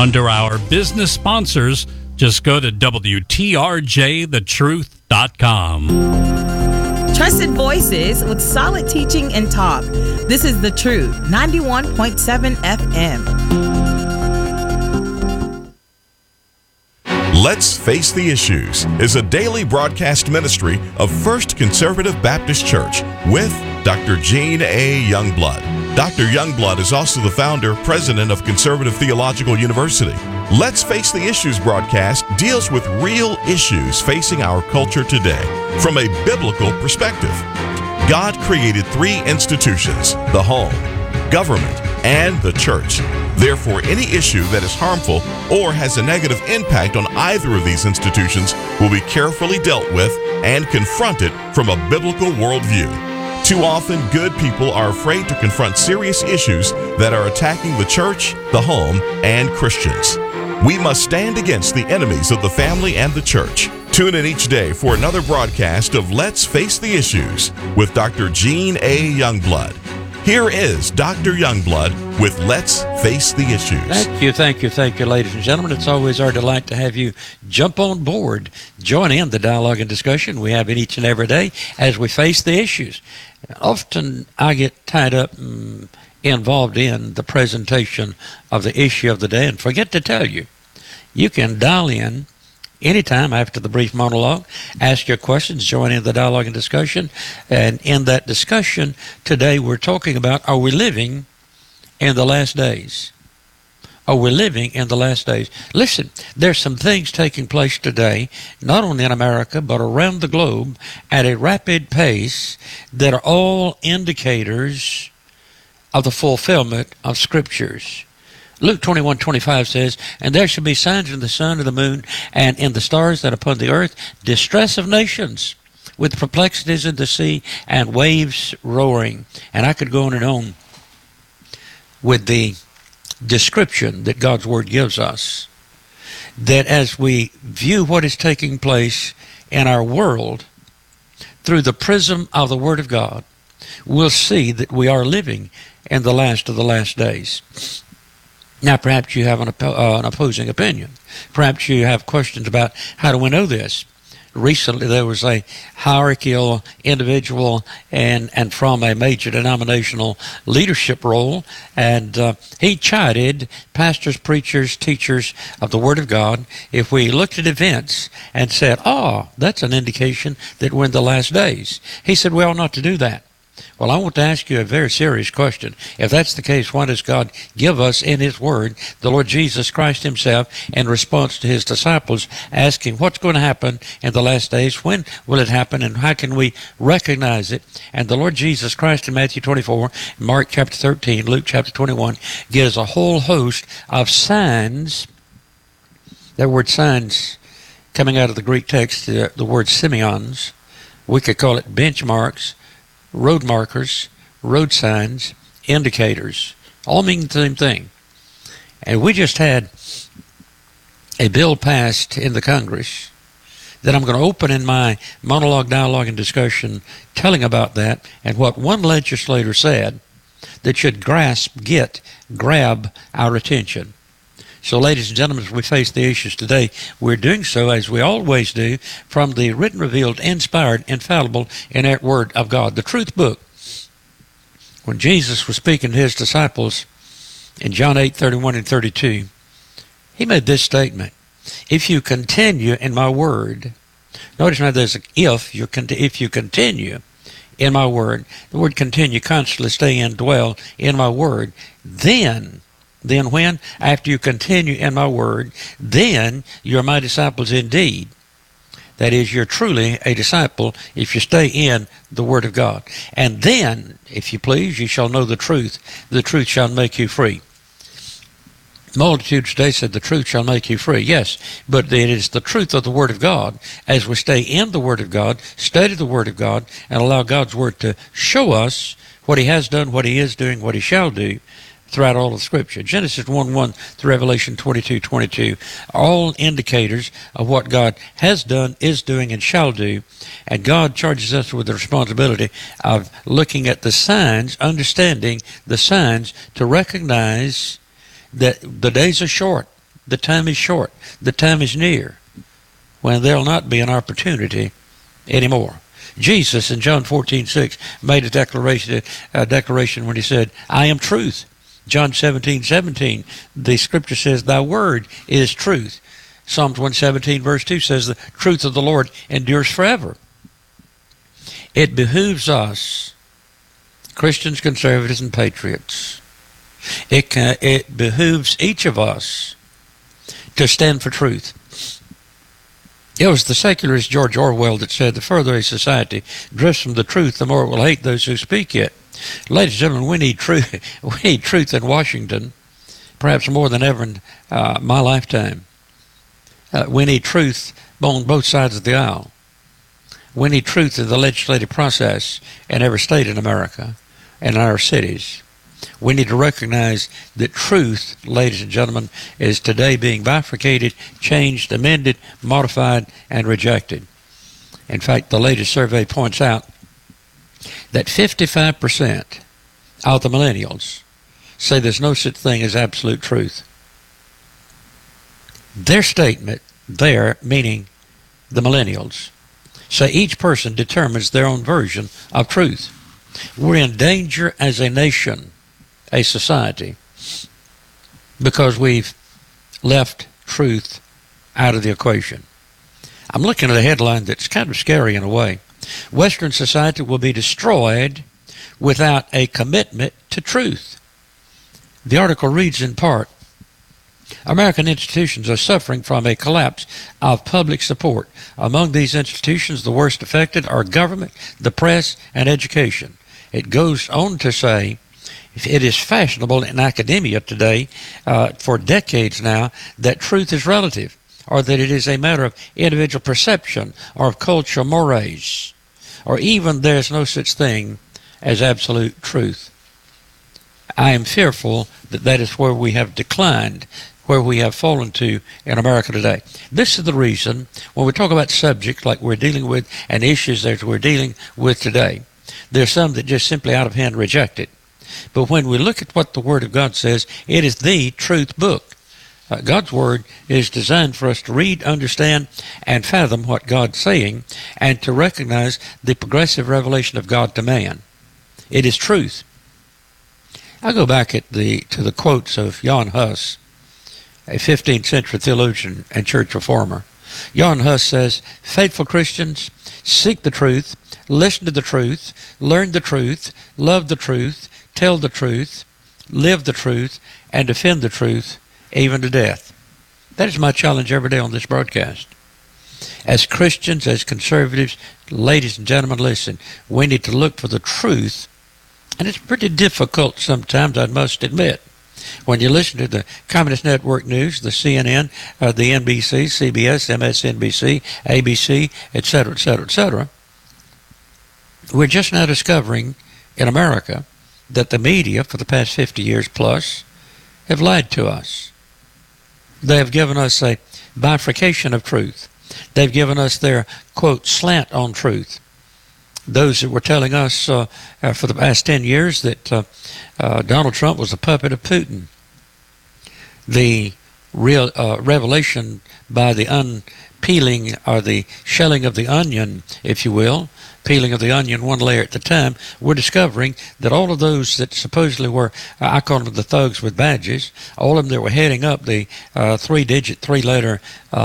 Under our business sponsors, just go to WTRJTheTruth.com. Trusted voices with solid teaching and talk. This is The Truth, 91.7 FM. Let's Face the Issues is a daily broadcast ministry of First Conservative Baptist Church with Dr. Gene A. Youngblood. Dr. Youngblood is also the founder, president of Conservative Theological University. Let's Face the Issues broadcast deals with real issues facing our culture today from a biblical perspective. God created three institutions: the home, government, and the church. Therefore, any issue that is harmful or has a negative impact on either of these institutions will be carefully dealt with and confronted from a biblical worldview. Too often, good people are afraid to confront serious issues that are attacking the church, the home, and Christians. We must stand against the enemies of the family and the church. Tune in each day for another broadcast of Let's Face the Issues with Dr. Gene A. Youngblood. Here is Dr. Youngblood with Let's Face the Issues. Thank you, ladies and gentlemen. It's always our delight to have you jump on board, join in the dialogue and discussion we have each and every day as we face the issues. Often I get tied up involved in the presentation of the issue of the day and forget to tell you, you can dial in anytime after the brief monologue, ask your questions, join in the dialogue and discussion. And in that discussion today, we're talking about, are we living in the last days? Are we living in the last days? Listen, there's some things taking place today, not only in America, but around the globe at a rapid pace that are all indicators of the fulfillment of Scriptures. Luke 21:25 says, "And there shall be signs in the sun and the moon, and in the stars that upon the earth, distress of nations, with perplexities in the sea, and waves roaring." And I could go on and on with the description that God's Word gives us, that as we view what is taking place in our world through the prism of the Word of God, we'll see that we are living in the last of the last days. Now, perhaps you have an opposing opinion. Perhaps you have questions about how do we know this. Recently, there was a hierarchical individual and from a major denominational leadership role, and he chided pastors, preachers, teachers of the Word of God if we looked at events and said, that's an indication that we're in the last days. He said, we ought not to do that. Well, I want to ask you a very serious question. If that's the case, why does God give us in His Word the Lord Jesus Christ Himself in response to His disciples asking what's going to happen in the last days, when will it happen, and how can we recognize it? And the Lord Jesus Christ in Matthew 24, Mark chapter 13, Luke chapter 21 gives a whole host of signs. That word signs coming out of the Greek text, the word semeions. We could call it benchmarks, road markers, road signs, indicators, all mean the same thing. And we just had a bill passed in the Congress that I'm going to open in my monologue, dialogue, and discussion telling about that and what one legislator said that should grab our attention. So, ladies and gentlemen, as we face the issues today, we're doing so, as we always do, from the written, revealed, inspired, infallible, inerrant Word of God, the Truth Book. When Jesus was speaking to His disciples in John 8:31 and 32, He made this statement: if you continue in my Word, notice now there's an if you continue in my Word, the word continue, constantly stay in, dwell in my Word, then when? After you continue in my Word, then you're my disciples indeed. That is, you're truly a disciple if you stay in the Word of God. And then, if you please, you shall know the truth. The truth shall make you free. Multitudes today said the truth shall make you free. Yes, but it is the truth of the Word of God. As we stay in the Word of God, study the Word of God, and allow God's Word to show us what He has done, what He is doing, what He shall do, throughout all of Scripture. Genesis 1:1 through Revelation 22:22, all indicators of what God has done, is doing, and shall do. And God charges us with the responsibility of looking at the signs, understanding the signs to recognize that the days are short. the time is short. The time is near when there'll not be an opportunity anymore. Jesus in John 14:6 made a declaration when he said, I am truth. John 17:17, the scripture says, thy word is truth. Psalms 117 verse 2 says, the truth of the Lord endures forever. It behooves us, Christians, conservatives, and patriots, it behooves each of us to stand for truth. It was the secularist George Orwell that said, the further a society drifts from the truth, the more it will hate those who speak it. Ladies and gentlemen, we need truth. We need truth in Washington, perhaps more than ever in my lifetime. We need truth on both sides of the aisle. We need truth in the legislative process in every state in America and in our cities. We need to recognize that truth, ladies and gentlemen, is today being bifurcated, changed, amended, modified, and rejected. In fact, the latest survey points out that 55% of the millennials say there's no such thing as absolute truth. Their statement, there, meaning the millennials, say each person determines their own version of truth. We're in danger as a nation, a society, because we've left truth out of the equation. I'm looking at a headline that's kind of scary in a way. Western society will be destroyed without a commitment to truth. The article reads in part, American institutions are suffering from a collapse of public support. Among these institutions, the worst affected are government, the press, and education. It goes on to say, it is fashionable in academia today, for decades now, that truth is relative, or that it is a matter of individual perception or of cultural mores, or even there's no such thing as absolute truth. I am fearful that that is where we have declined, where we have fallen to in America today. This is the reason when we talk about subjects like we're dealing with and issues that we're dealing with today, there's some that just simply out of hand reject it. But when we look at what the Word of God says, it is the truth book. God's Word is designed for us to read, understand, and fathom what God's saying, and to recognize the progressive revelation of God to man. It is truth. I go back to the quotes of Jan Hus, a 15th century theologian and church reformer. Jan Hus says, faithful Christians, seek the truth, listen to the truth, learn the truth, love the truth, tell the truth, live the truth, and defend the truth, even to death. That is my challenge every day on this broadcast. As Christians, as conservatives, ladies and gentlemen, listen, we need to look for the truth, and it's pretty difficult sometimes, I must admit. When you listen to the Communist Network News, the CNN, the NBC, CBS, MSNBC, ABC, etc., etc., etc., we're just now discovering in America that the media for the past 50 years plus have lied to us. They have given us a bifurcation of truth. They've given us their, quote, slant on truth. Those that were telling us for the past 10 years that Donald Trump was a puppet of Putin. The real revelation by the unpeeling or the shelling of the onion, if you will, peeling of the onion one layer at a time, we're discovering that all of those that supposedly were, I call them the thugs with badges, all of them that were heading up the three-digit, three-letter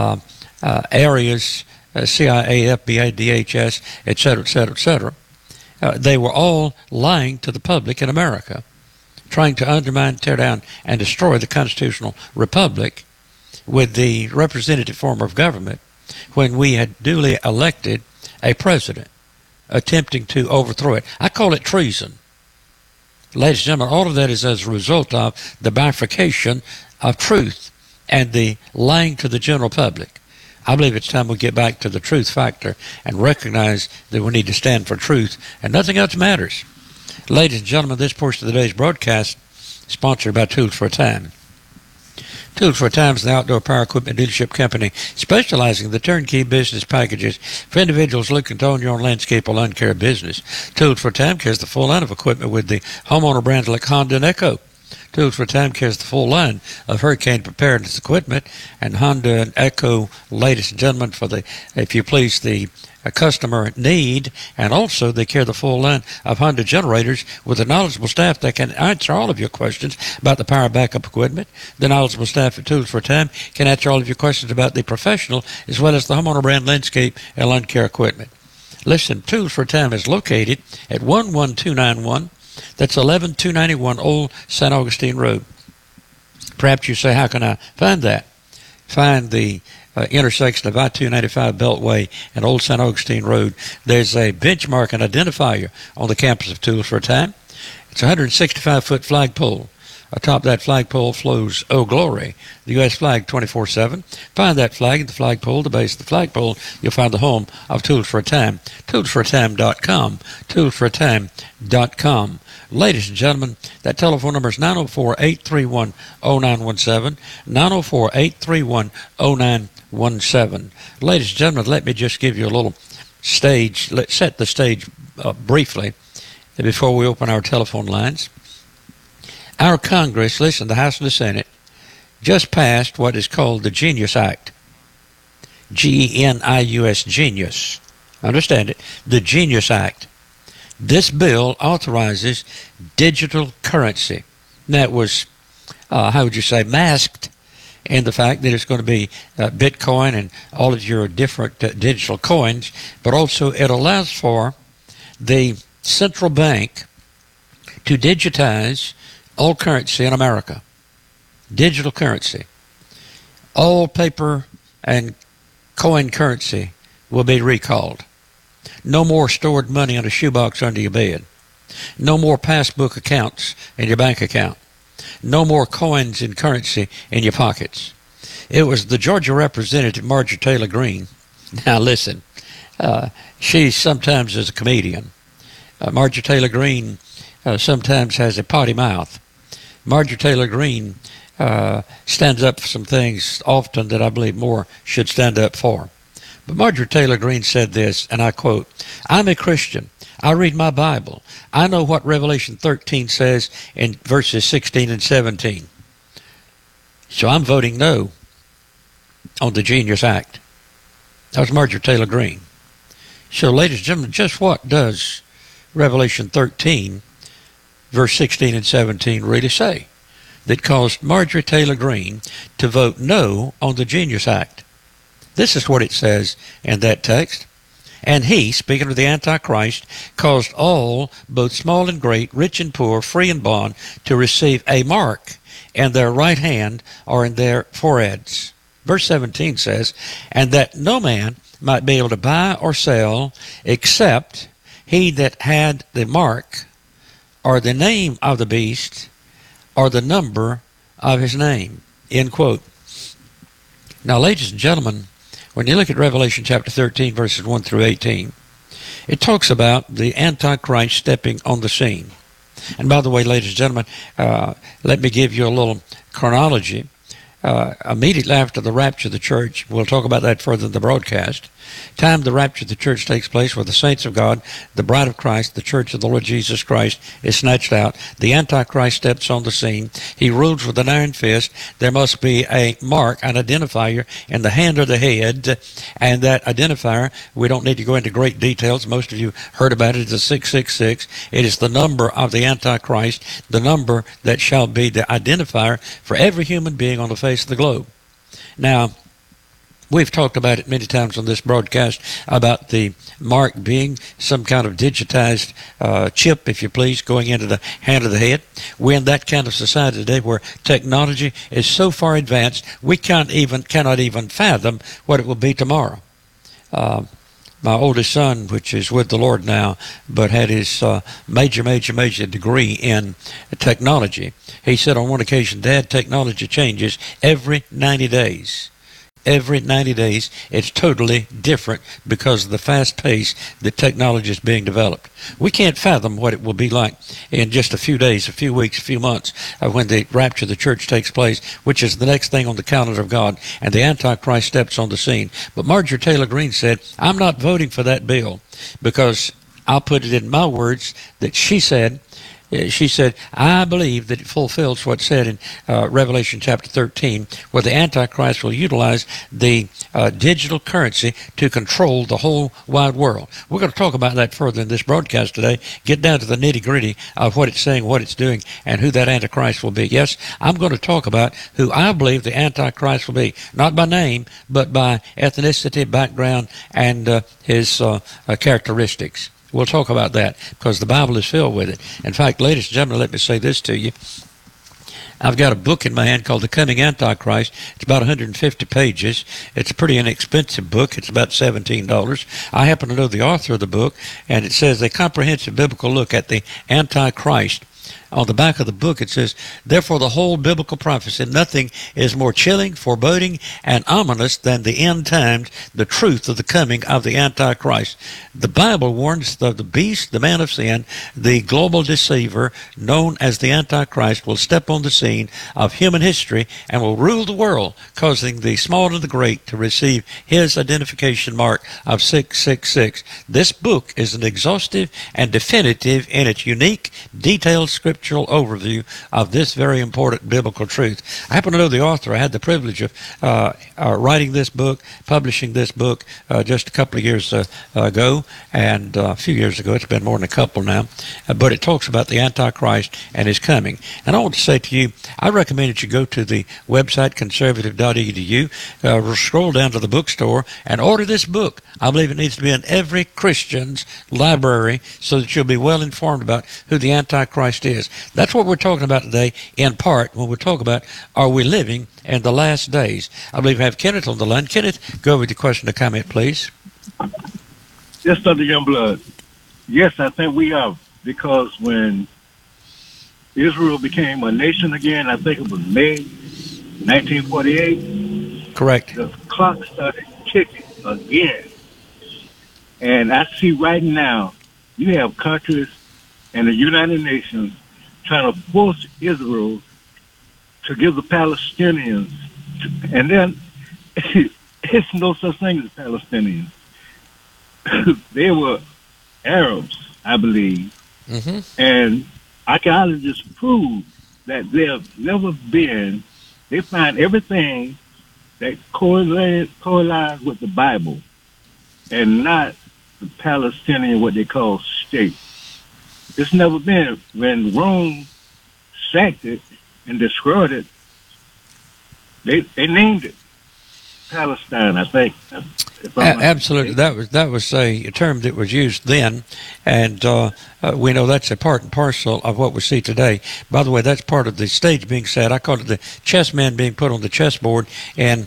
areas, CIA, FBI, DHS, etc., etc., etc., they were all lying to the public in America, trying to undermine, tear down, and destroy the constitutional republic with the representative form of government when we had duly elected a president, attempting to overthrow it. I call it treason. Ladies and gentlemen, all of that is as a result of the bifurcation of truth and the lying to the general public. I believe it's time we get back to the truth factor and recognize that we need to stand for truth and nothing else matters. Ladies and gentlemen, this portion of today's broadcast is sponsored by Tools for a Time. Tools for a Time is an outdoor power equipment dealership company specializing in the turnkey business packages for individuals looking to own your own landscape or lawn care business. Tools for a Time carries the full line of equipment with the homeowner brands like Honda and Echo. Tools for a Time carries the full line of hurricane preparedness equipment, and Honda and Echo, ladies and gentlemen, for the, if you please, the customer need, and also they carry the full line of Honda generators with a knowledgeable staff that can answer all of your questions about the power backup equipment. The knowledgeable staff at Tools for a Time can answer all of your questions about the professional as well as the homeowner brand landscape and lawn care equipment. Listen, Tools for a Time is located at 11291. That's 11291 Old St. Augustine Road. Perhaps you say, how can I find that? Find the intersection of I-295 Beltway and Old St. Augustine Road. There's a benchmark and identifier on the campus of Tools for a Time. It's a 165-foot flagpole. Atop that flagpole flows "Oh Glory," the U.S. flag 24/7. Find that flag at the flagpole, the base of the flagpole. You'll find the home of Tools for a Time. ToolsForATime.com. ToolsForATime.com. Ladies and gentlemen, that telephone number is 904-831-0917. 904-831-0917. Ladies and gentlemen, let me just give you a little stage. Let's set the stage briefly before we open our telephone lines. Our Congress, listen, the House and the Senate, just passed what is called the Genius Act. G-E-N-I-U-S, Genius. Understand it? The Genius Act. This bill authorizes digital currency. That was, how would you say, masked in the fact that it's going to be Bitcoin and all of your different digital coins, but also it allows for the central bank to digitize all currency in America. Digital currency. All paper and coin currency will be recalled. No more stored money in a shoebox under your bed. No more passbook accounts in your bank account. No more coins and currency in your pockets. It was the Georgia Representative Marjorie Taylor Greene. Now listen, she sometimes is a comedian. Marjorie Taylor Greene sometimes has a potty mouth. Marjorie Taylor Greene stands up for some things often that I believe more should stand up for. But Marjorie Taylor Greene said this, and I quote, "I'm a Christian. I read my Bible. I know what Revelation 13 says in verses 16 and 17. So I'm voting no on the Genius Act." That was Marjorie Taylor Greene. So, ladies and gentlemen, just what does Revelation 13 verse 16 and 17 really say that caused Marjorie Taylor Greene to vote no on the Genius Act? This is what it says in that text. "And he," speaking of the Antichrist, "caused all, both small and great, rich and poor, free and bond, to receive a mark in their right hand or in their foreheads." Verse 17 says, "And that no man might be able to buy or sell except he that had the mark or the name of the beast, or the number of his name." End quote. Now, ladies and gentlemen, when you look at Revelation chapter 13, verses 1 through 18, it talks about the Antichrist stepping on the scene. And by the way, ladies and gentlemen, let me give you a little chronology. Immediately after the rapture of the church, we'll talk about that further in the broadcast. Time the rapture of the church takes place where the saints of God, the bride of Christ, the church of the Lord Jesus Christ is snatched out. The Antichrist steps on the scene. He rules with an iron fist. There must be a mark, an identifier in the hand or the head, and that identifier, we don't need to go into great details. Most of you heard about it. It's a 666. It is the number of the Antichrist, the number that shall be the identifier for every human being on the face of the globe. Now, we've talked about it many times on this broadcast about the mark being some kind of digitized chip, if you please, going into the hand of the head. We're in that kind of society today where technology is so far advanced we cannot even fathom what it will be tomorrow. My oldest son, which is with the Lord now, but had his major degree in technology, he said on one occasion, "Dad, technology changes every 90 days. Every 90 days, it's totally different because of the fast pace that technology is being developed." We can't fathom what it will be like in just a few days, a few weeks, a few months when the rapture of the church takes place, which is the next thing on the calendar of God, and the Antichrist steps on the scene. But Marjorie Taylor Greene said, "I'm not voting for that bill because," I'll put it in my words, that she said, She said, I believe that it fulfills what's said in Revelation chapter 13, where the Antichrist will utilize the digital currency to control the whole wide world. We're going to talk about that further in this broadcast today, get down to the nitty-gritty of what it's saying, what it's doing, and who that Antichrist will be. Yes, I'm going to talk about who I believe the Antichrist will be, not by name, but by ethnicity, background, and his characteristics. We'll talk about that because the Bible is filled with it. In fact, ladies and gentlemen, let me say this to you. I've got a book in my hand called The Coming Antichrist. It's about 150 pages. It's a pretty inexpensive book. It's about $17. I happen to know the author of the book, and it says A Comprehensive Biblical Look at the Antichrist. On the back of the book it says, therefore the whole biblical prophecy, nothing is more chilling, foreboding, and ominous than the end times, the truth of the coming of the Antichrist. The Bible warns of the beast, the man of sin, the global deceiver, known as the Antichrist, will step on the scene of human history and will rule the world, causing the small and the great to receive his identification mark of 666. This book is an exhaustive and definitive in its unique, detailed scriptural overview of this very important biblical truth. I happen to know the author. I had the privilege of writing this book, publishing this book just a couple of years ago, and a few years ago. It's been more than a couple now. But it talks about the Antichrist and his coming. And I want to say to you, I recommend that you go to the website conservative.edu, scroll down to the bookstore, and order this book. I believe it needs to be in every Christian's library so that you'll be well informed about who the Antichrist is. That's what we're talking about today, in part, when we talk about, are we living in the last days? I believe we have Kenneth on the line. Kenneth, go over with your question or comment, please. Yes, Dr. Youngblood. Yes, I think we are, because when Israel became a nation again, I think it was May 1948. Correct. The clock started ticking again. And I see right now, you have countries and the United Nations trying to force Israel to give the Palestinians, and then it's no such thing as Palestinians. They were Arabs, I believe, and archaeologists prove that they have never been. They find everything that correlates with the Bible, and not the Palestinian, what they call state. It's never been. When Rome sacked it and destroyed it, they named it Palestine, I think. Absolutely. That was a term that was used then, and we know that's a part and parcel of what we see today. By the way, that's part of the stage being set. I call it the chess man being put on the chessboard, and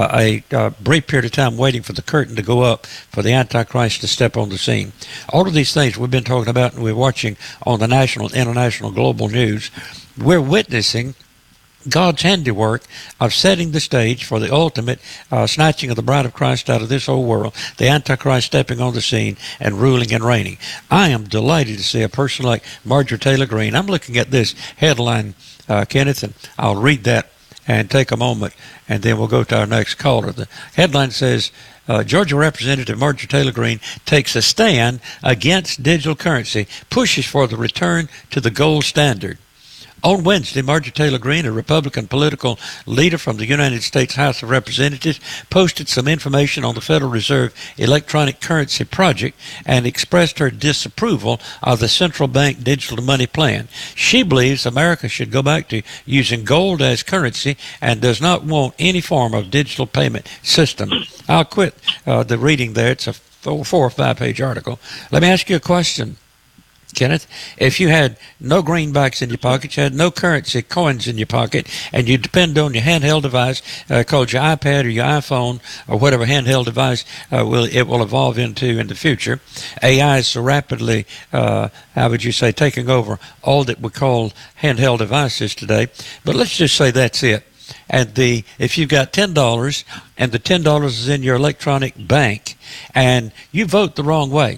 a brief period of time waiting for the curtain to go up for the Antichrist to step on the scene. All of these things we've been talking about and we're watching on the national, international, global news. We're witnessing God's handiwork of setting the stage for the ultimate snatching of the bride of Christ out of this old world, the Antichrist stepping on the scene and ruling and reigning. I am delighted to see a person like Marjorie Taylor Greene. I'm looking at this headline, Kenneth, and I'll read that and take a moment, and then we'll go to our next caller. The headline says, Georgia Representative Marjorie Taylor Greene takes a stand against digital currency, pushes for the return to the gold standard. On Wednesday, Marjorie Taylor Greene, a Republican political leader from the United States House of Representatives, posted some information on the Federal Reserve electronic currency project and expressed her disapproval of the central bank digital money plan. She believes America should go back to using gold as currency and does not want any form of digital payment system. I'll quit the reading there. It's a 4 or 5 page article. Let me ask you a question, Kenneth. If you had no greenbacks in your pocket, you had no currency coins in your pocket, and you depend on your handheld device called your iPad or your iPhone or whatever handheld device it will evolve into in the future. AI is so rapidly, how would you say, taking over all that we call handheld devices today. But let's just say that's it. And if you've got $10 and the $10 is in your electronic bank and you vote the wrong way,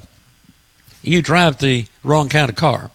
you drive the wrong kind of car,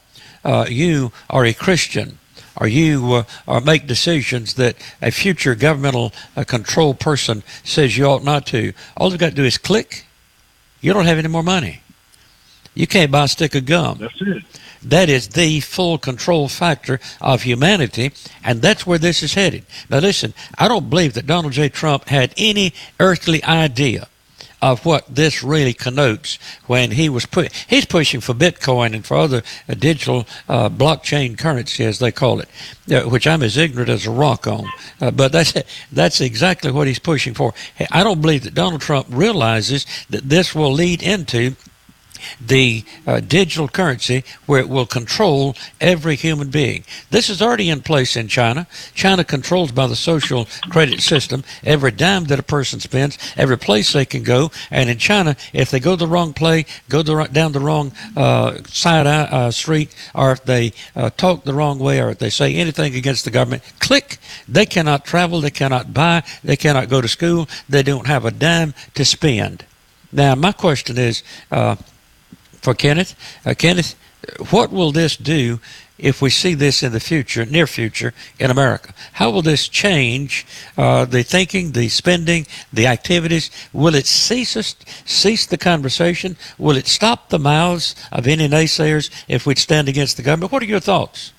you are a Christian, or you make decisions that a future governmental control person says you ought not to, all you've got to do is click. You don't have any more money. You can't buy a stick of gum. That's it. That is the full control factor of humanity, and that's where this is headed. Now listen, I don't believe that Donald J. Trump had any earthly idea of what this really connotes when he's pushing for Bitcoin and for other digital blockchain currency, as they call it, which I'm as ignorant as a rock on. But that's exactly what he's pushing for. I don't believe that Donald Trump realizes that this will lead into the digital currency where it will control every human being. This is already in place in China. China controls by the social credit system every dime that a person spends, every place they can go. And in China, if they go the wrong place, down the wrong street, or if they talk the wrong way, or if they say anything against the government, click, they cannot travel, they cannot buy, they cannot go to school, they don't have a dime to spend. Now, my question is, for Kenneth, what will this do if we see this in the future, near future, in America? How will this change the thinking, the spending, the activities? Will it cease the conversation? Will it stop the mouths of any naysayers if we stand against the government? What are your thoughts?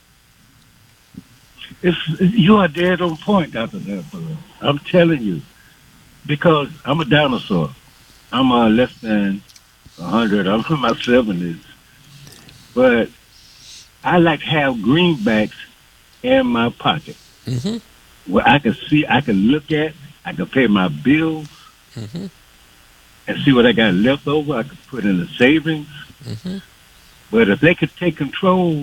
You are dead on point, Dr. Zanford. I'm telling you, because I'm a dinosaur. I'm less than 100. I'm from my 70s. But I like to have greenbacks in my pocket. Mm-hmm. Where I can see, I can look at, I can pay my bills, mm-hmm. and see what I got left over. I can put in the savings. Mm-hmm. But if they could take control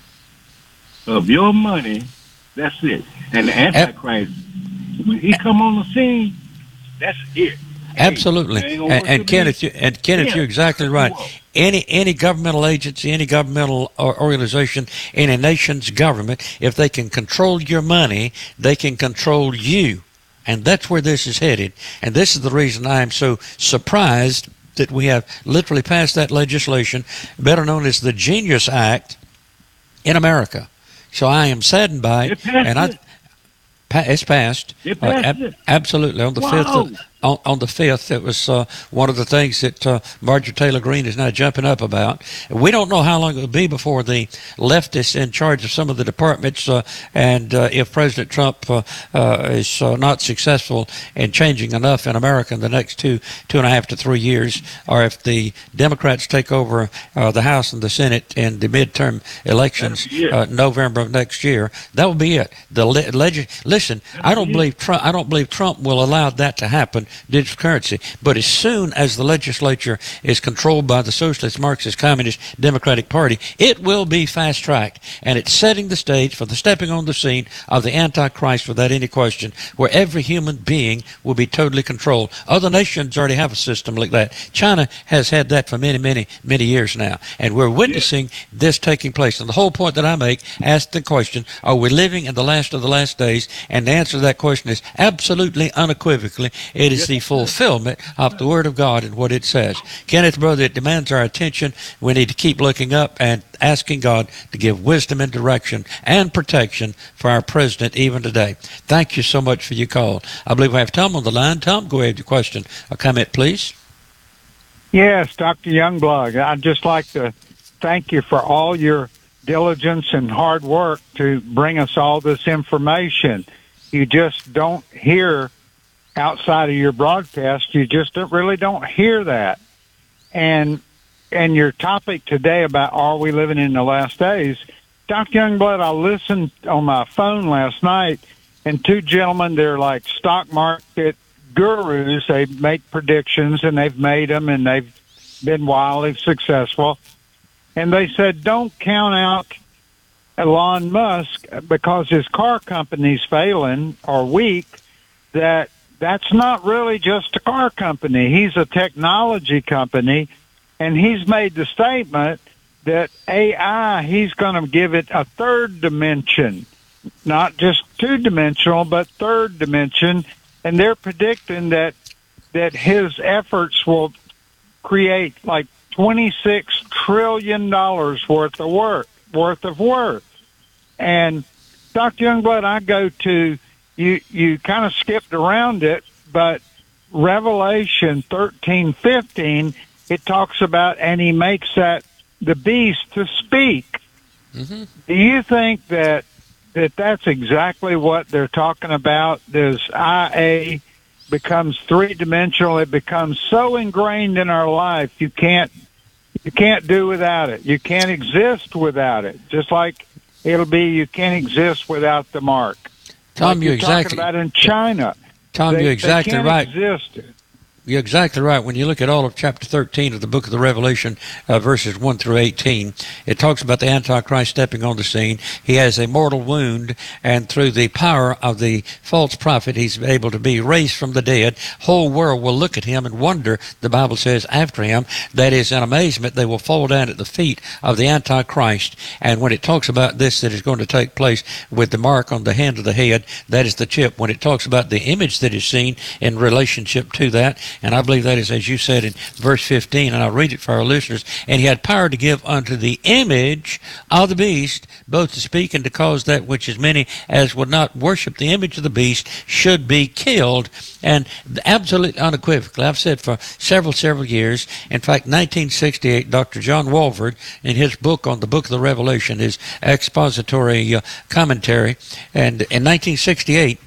of your money, that's it. And the Antichrist, when he come on the scene, that's it. Absolutely, and Kenneth, you're exactly right. Any governmental agency, any governmental organization, any nation's government, if they can control your money, they can control you, and that's where this is headed. And this is the reason I am so surprised that we have literally passed that legislation, better known as the Genius Act, in America. So I am saddened by it, and it's passed. Absolutely on the 5th. On the 5th, it was one of the things that Marjorie Taylor Greene is now jumping up about. We don't know how long it will be before the leftists in charge of some of the departments, and if President Trump is not successful in changing enough in America in the next 2.5 to 3 years, or if the Democrats take over the House and the Senate in the midterm elections November of next year, that will be it. Listen, I don't believe Trump will allow that to happen. Digital currency, but as soon as the legislature is controlled by the Socialist, Marxist, Communist, Democratic Party, it will be fast-tracked, and it's setting the stage for the stepping on the scene of the Antichrist without any question, where every human being will be totally controlled. Other nations already have a system like that. China has had that for many years now, and we're witnessing this taking place. And the whole point that I make, ask the question, are we living in the last of the last days? And the answer to that question is absolutely, unequivocally, it is the fulfillment of the Word of God and what it says. Kenneth, brother, it demands our attention. We need to keep looking up and asking God to give wisdom and direction and protection for our president even today. Thank you so much for your call. I believe we have Tom on the line. Tom, go ahead with your question or comment, please. Yes, Dr. Youngblood, I'd just like to thank you for all your diligence and hard work to bring us all this information. You just don't hear outside of your broadcast, you just really don't hear that. And your topic today about are we living in the last days, Dr. Youngblood, I listened on my phone last night, and two gentlemen, they're like stock market gurus. They make predictions, and they've made them, and they've been wildly successful. And they said, don't count out Elon Musk because his car company's failing or weak, that's not really just a car company. He's a technology company, and he's made the statement that AI, he's going to give it a third dimension, not just two-dimensional, but third dimension, and they're predicting that his efforts will create like $26 trillion worth of work. And Dr. Youngblood, I go to You kind of skipped around it, but Revelation 13:15, it talks about, and he makes that the beast to speak. Mm-hmm. Do you think that that's exactly what they're talking about? Does IA becomes three-dimensional? It becomes so ingrained in our life, you can't do without it. You can't exist without it. Just like it'll be, you can't exist without the mark. Tom, like you're talking exactly about in China. Tom, you're exactly they can't right. Exist. You're exactly right. When you look at all of chapter 13 of the book of the Revelation, verses 1 through 18, it talks about the Antichrist stepping on the scene. He has a mortal wound, and through the power of the false prophet, he's able to be raised from the dead. Whole world will look at him and wonder, the Bible says, after him. That is, in amazement, they will fall down at the feet of the Antichrist. And when it talks about this that is going to take place with the mark on the hand of the head, that is the chip. When it talks about the image that is seen in relationship to that, and I believe that is, as you said in verse 15, and I'll read it for our listeners, and he had power to give unto the image of the beast, both to speak and to cause that which as many as would not worship the image of the beast should be killed. And absolutely unequivocally, I've said for several years, in fact, 1968, Dr. John Walvoord, in his book on the book of the Revelation, his expository commentary, and in 1968,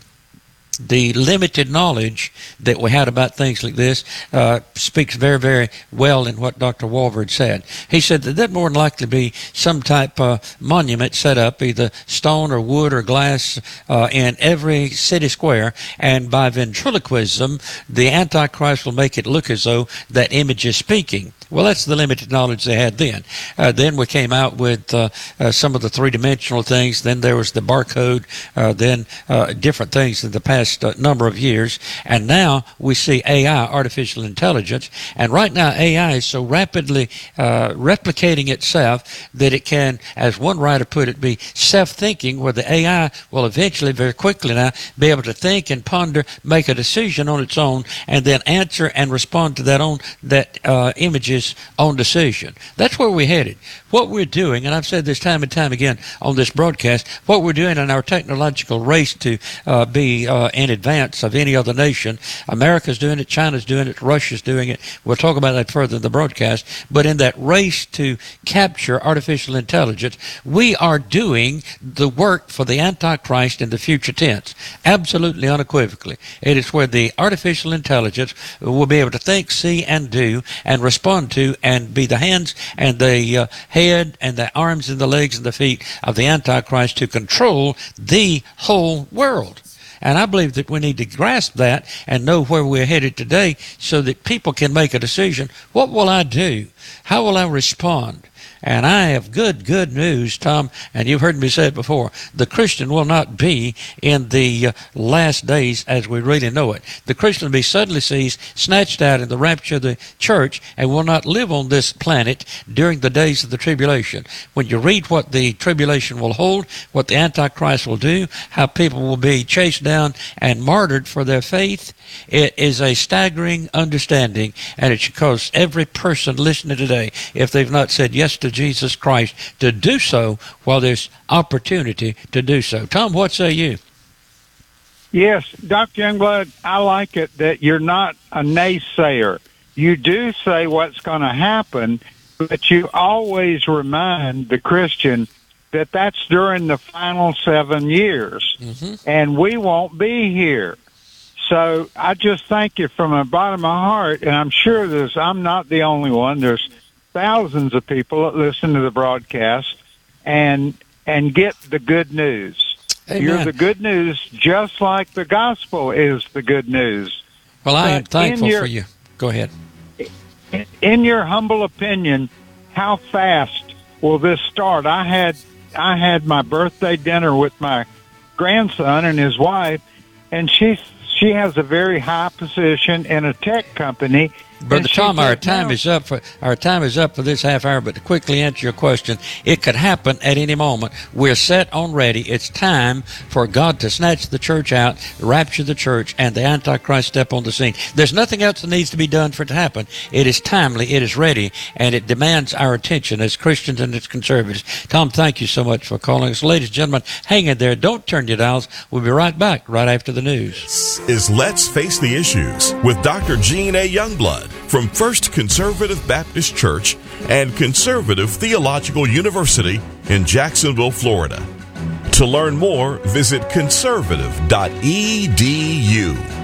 the limited knowledge that we had about things like this speaks very, very well in what Dr. Walvoord said. He said that there'd more than likely be some type of monument set up, either stone or wood or glass, in every city square, and by ventriloquism, the Antichrist will make it look as though that image is speaking. Well, that's the limited knowledge they had then. Then we came out with some of the three-dimensional things. Then there was the barcode, then different things in the past number of years. And now we see AI, artificial intelligence. And right now AI is so rapidly replicating itself that it can, as one writer put it, be self-thinking, where the AI will eventually, very quickly now, be able to think and ponder, make a decision on its own, and then answer and respond to that image's own decision. That's where we're headed. What we're doing, and I've said this time and time again on this broadcast, what we're doing in our technological race to be in advance of any other nation. America's doing it, China's doing it, Russia's doing it. We'll talk about that further in the broadcast. But in that race to capture artificial intelligence, we are doing the work for the Antichrist in the future tense. Absolutely unequivocally. It is where the artificial intelligence will be able to think, see, and do, and respond to, and be the hands and the head and the arms and the legs and the feet of the Antichrist to control the whole world. And I believe that we need to grasp that and know where we're headed today so that people can make a decision. What will I do? How will I respond? And I have good news, Tom, and you've heard me say it before. The Christian will not be in the last days as we really know it. The Christian will be suddenly seized, snatched out in the rapture of the church, and will not live on this planet during the days of the tribulation. When you read what the tribulation will hold, what the Antichrist will do, how people will be chased down and martyred for their faith, it is a staggering understanding, and it should cause every person listening today, if they've not said yes to Jesus Christ, to do so while there's opportunity to do so. Tom, what say you? Yes, Dr. Youngblood, I like it that you're not a naysayer. You do say what's going to happen, but you always remind the Christian that that's during the final 7 years, and we won't be here. So I just thank you from the bottom of my heart, and I'm sure I'm not the only one. There's thousands of people that listen to the broadcast and get the good news. Amen. You're the good news, just like the gospel is the good news. Well, I am thankful for you. Go ahead. In your humble opinion, how fast will this start? I had my birthday dinner with my grandson and his wife, and she has a very high position in a tech company. Brother Tom, our time is up for this half hour, but to quickly answer your question, it could happen at any moment. We're set on ready. It's time for God to snatch the church out, rapture the church, and the Antichrist step on the scene. There's nothing else that needs to be done for it to happen. It is timely, it is ready, and it demands our attention as Christians and as conservatives. Tom, thank you so much for calling us. Ladies and gentlemen, hang in there. Don't turn your dials. We'll be right back right after the news. This is Let's Face the Issues with Dr. Gene A. Youngblood from First Conservative Baptist Church and Conservative Theological University in Jacksonville, Florida. To learn more, visit conservative.edu.